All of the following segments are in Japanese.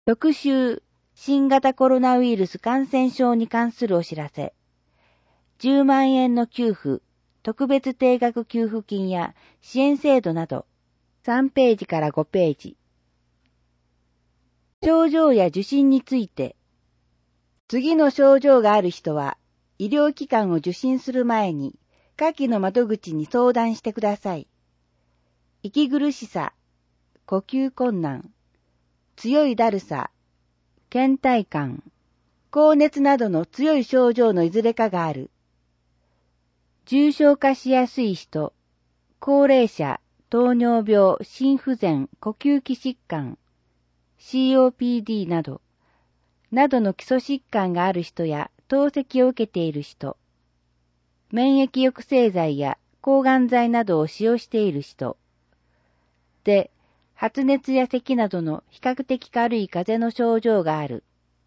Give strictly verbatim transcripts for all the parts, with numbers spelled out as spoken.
特集、新型コロナウイルス感染症に関するお知らせ。じゅうまんえんの給付、特別定額給付金や支援制度など、さんページからごページ。症状や受診について。次の症状がある人は、医療機関を受診する前に、下記の窓口に相談してください。息苦しさ、呼吸困難、強いだるさ、倦怠感、高熱などの強い症状のいずれかがある。重症化しやすい人、高齢者、糖尿病、心不全、呼吸器疾患、シーオーピーディー など、などの基礎疾患がある人や透析を受けている人、免疫抑制剤や抗がん剤などを使用している人、で、発熱や咳などの比較的軽い風邪の症状がある。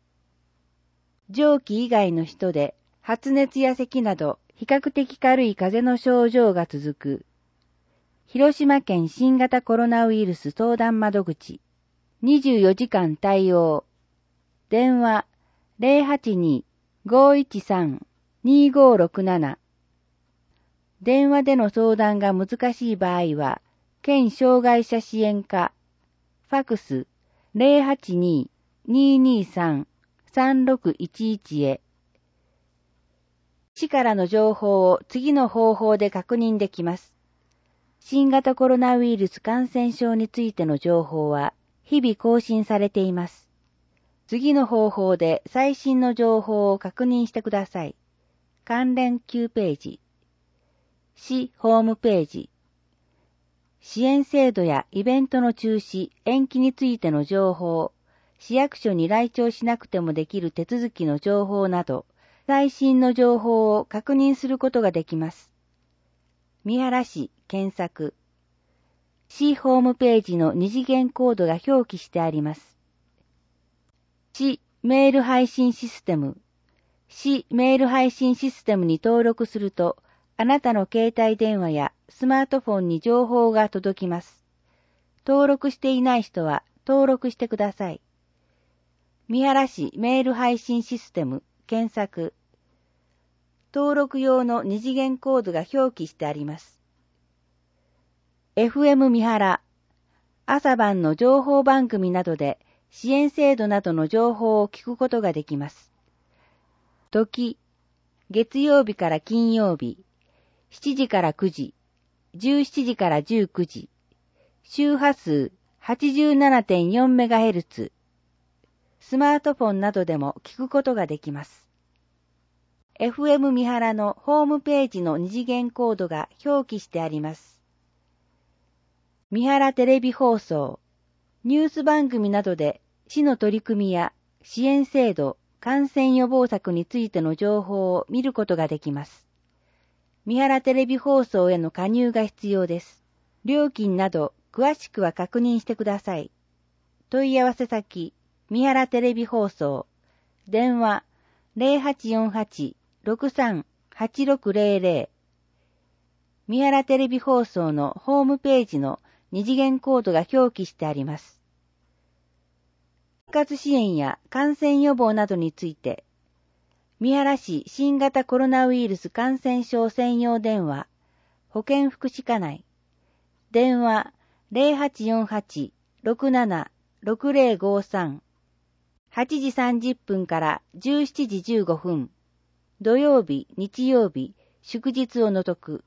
上記以外の人で発熱や咳など比較的軽い風邪の症状が続く。広島県新型コロナウイルス相談窓口にじゅうよじかん対応。電話 ゼロはちに ごいちさん にごろくなな。電話での相談が難しい場合は、県障害者支援課、ファクス ゼロはちに ににさん さんろくいちいち へ。市からの情報を次の方法で確認できます。新型コロナウイルス感染症についての情報は日々更新されています。次の方法で最新の情報を確認してください。関連きゅうページ。市ホームページ。支援制度やイベントの中止、延期についての情報、市役所に来庁しなくてもできる手続きの情報など、最新の情報を確認することができます。三原市検索。市ホームページの二次元コードが表記してあります。市メール配信システム。市メール配信システムに登録すると、あなたの携帯電話やスマートフォンに情報が届きます。登録していない人は登録してください。三原市メール配信システム検索。登録用の二次元コードが表記してあります。エフエム 三原。朝晩の情報番組などで支援制度などの情報を聞くことができます。時、月曜日から金曜日。しちじからくじ、じゅうしちじからじゅうくじ、周波数 はちじゅうななてんよんメガヘルツ、スマートフォンなどでも聞くことができます。エフエム 三原のホームページの二次元コードが表記してあります。三原テレビ放送、ニュース番組などで市の取り組みや支援制度、感染予防策についての情報を見ることができます。三原テレビ放送への加入が必要です。料金など詳しくは確認してください。問い合わせ先、三原テレビ放送、電話 ゼロはちよんはち ろくさん はちろくゼロゼロ。三原テレビ放送のホームページの二次元コードが表記してあります。生活支援や感染予防などについて、三原市新型コロナウイルス感染症専用電話、保健福祉課内、電話 ゼロはちよんはち ろくなな ろくゼロごさん、はちじさんじゅっぷんからじゅうしちじじゅうごふん、土曜日、日曜日、祝日を除く。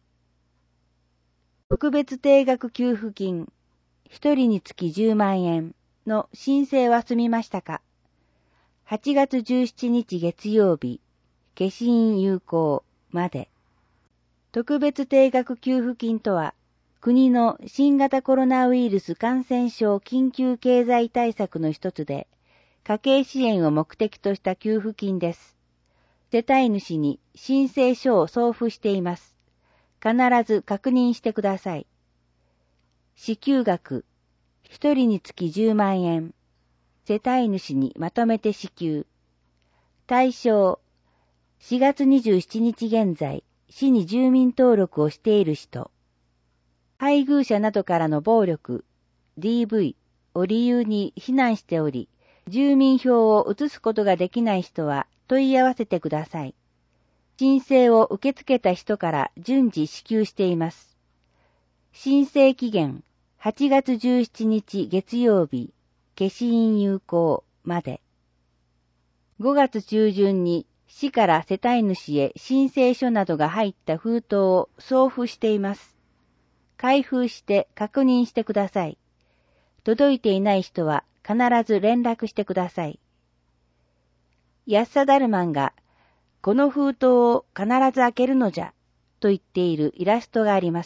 特別定額給付金、一人につきじゅうまんえんの申請は済みましたか？はちがつじゅうしちにち月曜日、消印有効まで。特別定額給付金とは、国の新型コロナウイルス感染症緊急経済対策の一つで、家計支援を目的とした給付金です。世帯主に申請書を送付しています。必ず確認してください。支給額、一人につきじゅうまんえん。世帯主にまとめて支給。対象、しがつにじゅうしちにち現在、市に住民登録をしている人。配偶者などからの暴力、ディーブイ、 を理由に避難しており、住民票を移すことができない人は問い合わせてください。申請を受け付けた人から順次支給しています。申請期限はちがつじゅうしちにち月曜日、消印有効まで。ごがつ中旬に市から世帯主へ申請書などが入った封筒を送付しています。開封して確認してください。届いていない人は必ず連絡してください。ヤッサダルマンが、この封筒を必ず開けるのじゃ、と言っているイラストがあります。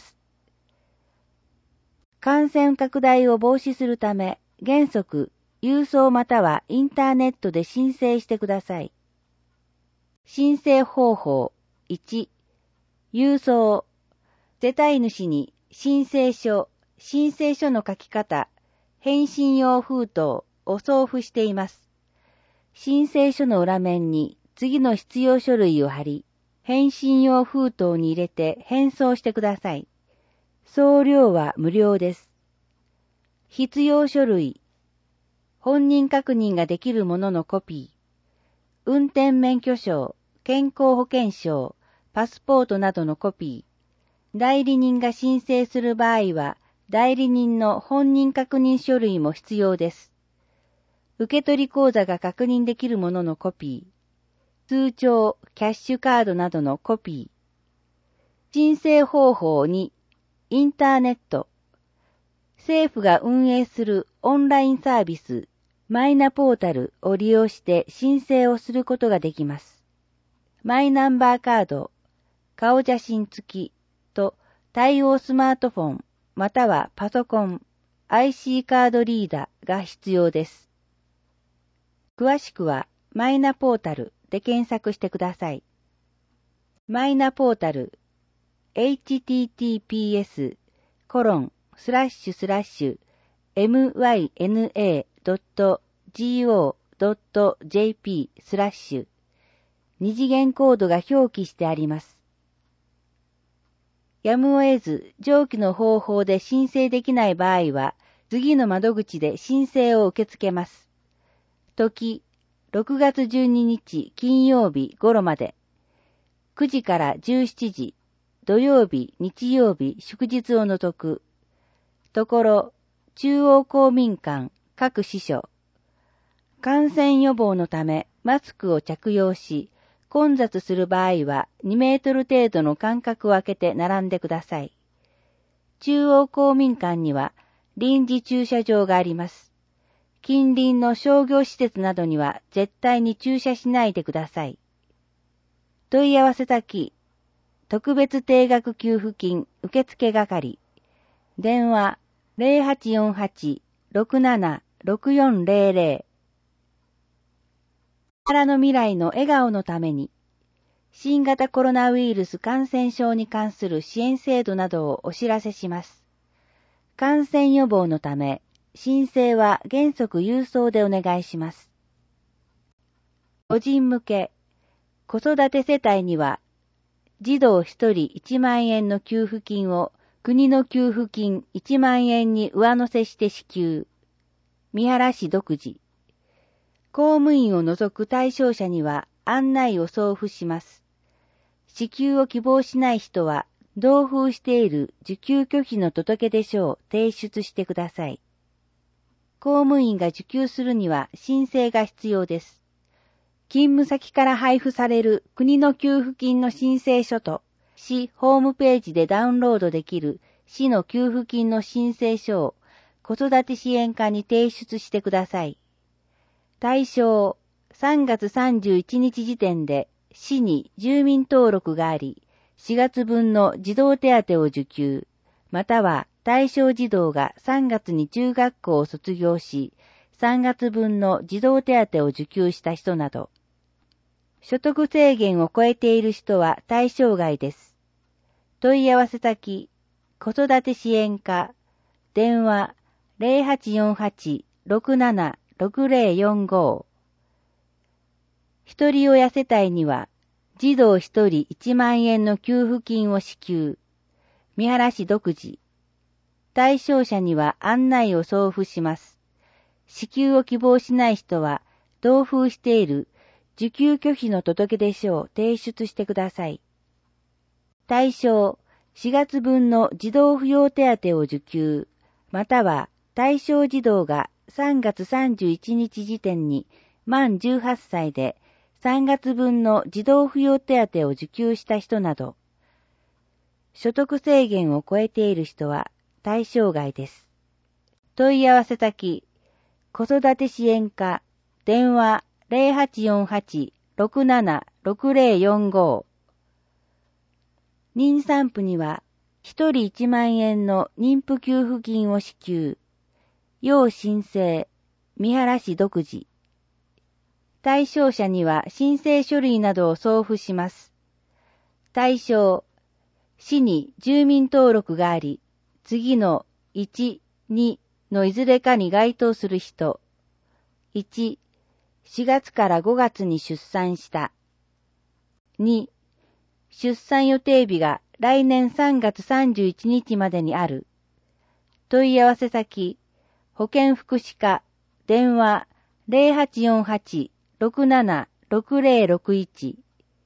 感染拡大を防止するため、原則、郵送またはインターネットで申請してください。申請方法いち、郵送。世帯主に申請書、申請書の書き方、返信用封筒を送付しています。申請書の裏面に次の必要書類を貼り、返信用封筒に入れて返送してください。送料は無料です。必要書類。本人確認ができるもののコピー。運転免許証、健康保険証、パスポートなどのコピー。代理人が申請する場合は、代理人の本人確認書類も必要です。受取口座が確認できるもののコピー。通帳、キャッシュカードなどのコピー。申請方法に、インターネット。政府が運営するオンラインサービス、マイナポータルを利用して申請をすることができます。マイナンバーカード、顔写真付きと対応スマートフォン、またはパソコン、アイシー カードリーダーが必要です。詳しくはマイナポータルで検索してください。マイナポータル エイチティーティーピーエス コロンスラッシュスラッシュ エムワイエヌエー ドット ジーオー ドット ジェーピー スラッシュ二次元コードが表記してあります。やむを得ず上記の方法で申請できない場合は、次の窓口で申請を受け付けます。時、ろくがつじゅうににち金曜日頃まで。くじからじゅうしちじ、土曜日、日曜日、祝日を除く。ところ、中央公民館、各支所。感染予防のためマスクを着用し、混雑する場合はにメートル程度の間隔を空けて並んでください。中央公民館には臨時駐車場があります。近隣の商業施設などには絶対に駐車しないでください。問い合わせ先、特別定額給付金受付係。電話 ゼロはちよんはち ろくなな ろくよんゼロゼロ。からの未来の笑顔のために、新型コロナウイルス感染症に関する支援制度などをお知らせします。感染予防のため、申請は原則郵送でお願いします。個人向け、子育て世帯には、児童ひとりいちまんえんの給付金を国の給付金いちまんえんに上乗せして支給。三原市独自。公務員を除く対象者には案内を送付します。支給を希望しない人は、同封している受給拒否の届出書を提出してください。公務員が受給するには申請が必要です。勤務先から配布される国の給付金の申請書と、市ホームページでダウンロードできる市の給付金の申請書を子育て支援課に提出してください。対象、さんがつさんじゅういちにち時点で市に住民登録があり、しがつぶんの児童手当を受給、または対象児童がさんがつに中学校を卒業し、さんがつぶんの児童手当を受給した人など、所得制限を超えている人は対象外です。問い合わせ先、子育て支援課、電話ゼロはちよんはち ろくなな ろくゼロよんご。一人親世帯には、児童一人いちまんえんの給付金を支給。三原市独自。対象者には案内を送付します。 支給を希望しない人は、同封している受給拒否の届出書を提出してください。対象、しがつぶんの児童扶養手当を受給、または対象児童がさんがつさんじゅういちにち時点に満じゅうはっさいでさんがつぶんの児童扶養手当を受給した人など、所得制限を超えている人は対象外です。問い合わせ先、子育て支援課、電話 ゼロはちよんはち ろくなな ろくゼロよんご。妊産婦にはひとりいちまんえんの妊婦給付金を支給。要申請、三原市独自。対象者には申請書類などを送付します。対象、市に住民登録があり、次のいち、にのいずれかに該当する人。いち、しがつからごがつに出産した。に、出産予定日が来年さんがつさんじゅういちにちまでにある。問い合わせ先、保健福祉課、電話 ゼロはちよんはち ろくなな ろくゼロろくいち。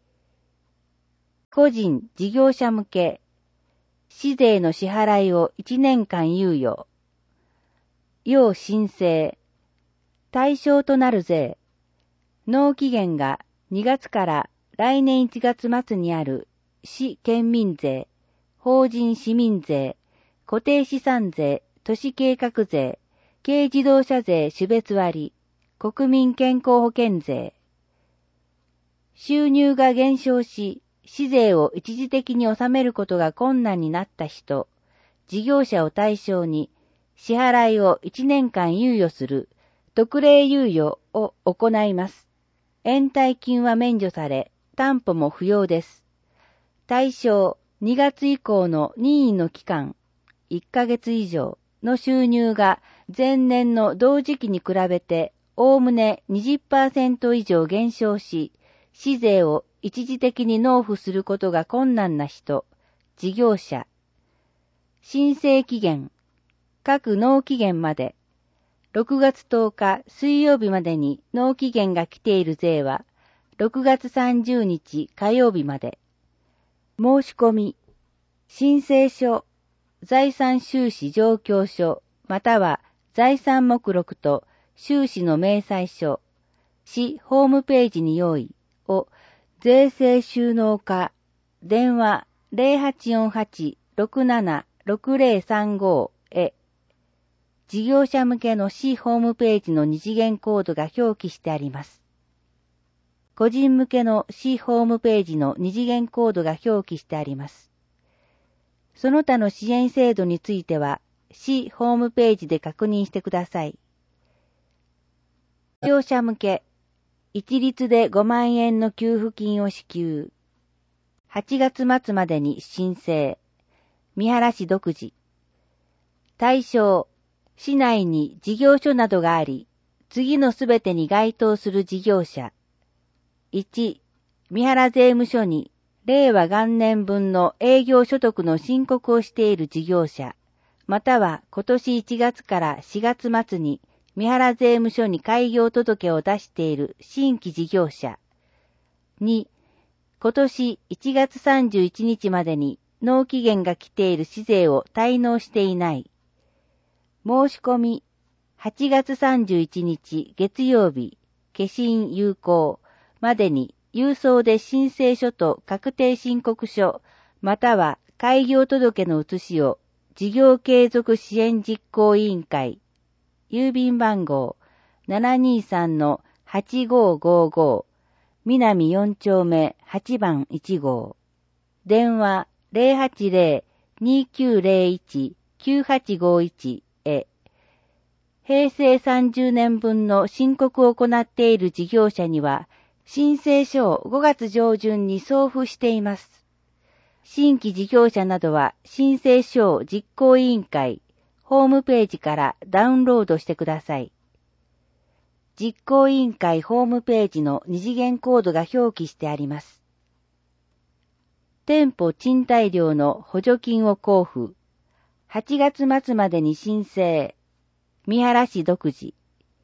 個人事業者向け、市税の支払いをいちねんかん猶予。要申請。対象となる税。納期限がにがつから来年いちがつ末にある市県民税、法人市民税、固定資産税、都市計画税、軽自動車税種別割、国民健康保険税。収入が減少し、市税を一時的に納めることが困難になった人、事業者を対象に支払いをいちねんかん猶予する特例猶予を行います。延滞金は免除され、担保も不要です。対象、にがつ以降の任意の期間、いっかげつ以上の収入が前年の同時期に比べておおむね にじゅっパーセント 以上減少し、市税を一時的に納付することが困難な人、事業者。申請期限、各納期限まで、ろくがつとおか水曜日までに納期限が来ている税は、ろくがつさんじゅうにち火曜日まで。申し込み、申請書、財産収支状況書、または財産目録と収支の明細書、市ホームページに用意を税制収納課、電話 ゼロはちよんはち ろくなな ろくゼロさんご へ、事業者向けの市ホームページの二次元コードが表記してあります。個人向けの市ホームページの二次元コードが表記してあります。その他の支援制度については、市ホームページで確認してください。事業者向け、一律でごまんえんの給付金を支給。はちがつ末までに申請。三原市独自。対象、市内に事業所などがあり、次のすべてに該当する事業者。いち、三原税務署に令和元年分の営業所得の申告をしている事業者、または今年いちがつからしがつ末に三原税務署に開業届を出している新規事業者。に、今年いちがつさんじゅういちにちまでに納期限が来ている市税を滞納していない。申し込み、はちがつさんじゅういちにち月曜日、消印有効までに郵送で申請書と確定申告書、または開業届の写しを事業継続支援実行委員会、郵便番号 ななにさんのはちごごご、南よんちょうめはちばんいちごう、電話 ゼロはちゼロ にきゅうゼロいち きゅうはちごいち へ、平成さんじゅうねんぶんの申告を行っている事業者には、申請書をごがつ上旬に送付しています。新規事業者などは申請書を実行委員会ホームページからダウンロードしてください。実行委員会ホームページの二次元コードが表記してあります。店舗賃貸料の補助金を交付。はちがつ末までに申請。三原市独自。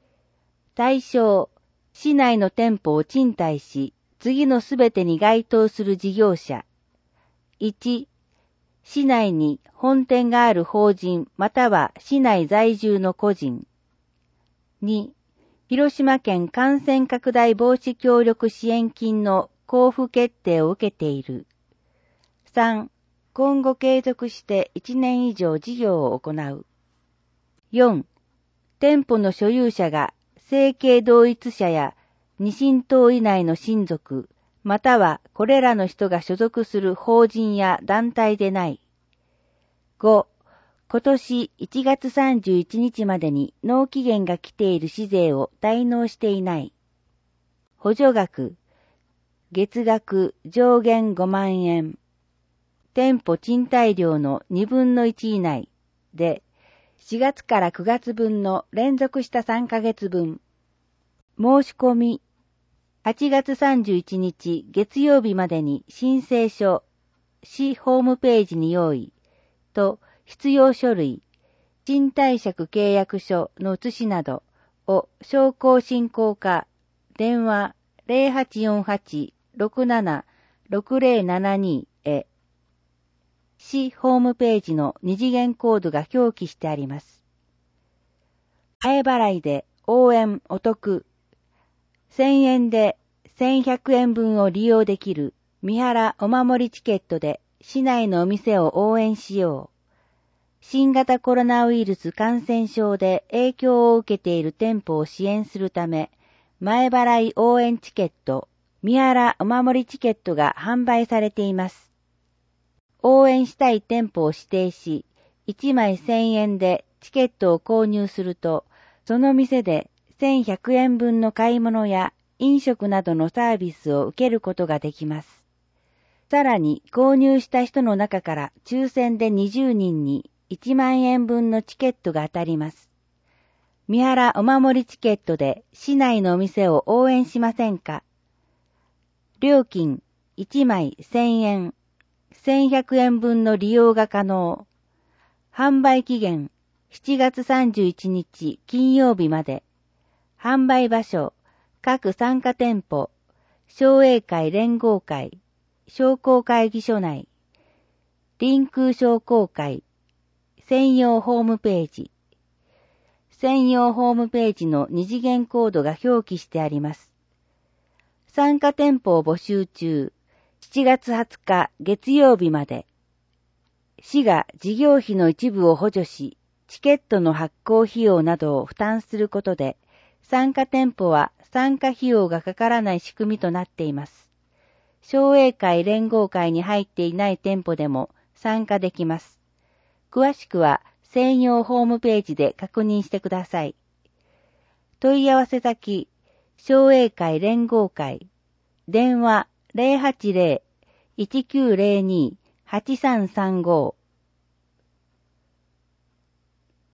対象、市内の店舗を賃貸し、次のすべてに該当する事業者。いち、市内に本店がある法人または市内在住の個人。に、広島県感染拡大防止協力支援金の交付決定を受けている。さん、今後継続していちねん以上事業を行う。よん、店舗の所有者が生計同一者や二親等以内の親族、またはこれらの人が所属する法人や団体でない。ご、今年いちがつさんじゅういちにちまでに納期限が来ている市税を滞納していない。補助額、月額上限ごまんえん。店舗賃貸料のにぶんのいち以内で、しがつからくがつ分の連続したさんかげつぶん。申し込み、はちがつさんじゅういちにち月曜日までに申請書、市ホームページに用意と必要書類、賃貸借契約書の写しなどを商工振興課、電話 ゼロはちよんはち ろくなな ろくゼロななに へ。市ホームページの二次元コードが表記してあります。前払いで応援お得。せんえんでせんひゃくえんぶんを利用できる三原お守りチケットで市内のお店を応援しよう。新型コロナウイルス感染症で影響を受けている店舗を支援するため、前払い応援チケット、三原お守りチケットが販売されています。応援したい店舗を指定し、いちまいせんえんでチケットを購入すると、その店でせんひゃくえんぶんの買い物や飲食などのサービスを受けることができます。さらに購入した人の中から抽選でにじゅうにんにいちまんえんぶんのチケットが当たります。三原お守りチケットで市内のお店を応援しませんか？料金いちまいせんえん、せんひゃくえんぶんの利用が可能。販売期限しちがつさんじゅういちにち金曜日まで。販売場所各参加店舗、商栄会連合会、商工会議所内、臨空商工会、専用ホームページ。専用ホームページの二次元コードが表記してあります。参加店舗を募集中、しちがつはつか月曜日まで。市が事業費の一部を補助し、チケットの発行費用などを負担することで、参加店舗は参加費用がかからない仕組みとなっています。商栄会連合会に入っていない店舗でも参加できます。詳しくは専用ホームページで確認してください。問い合わせ先、商栄会連合会、電話 ゼロはちゼロ いちきゅうゼロに はちさんさんご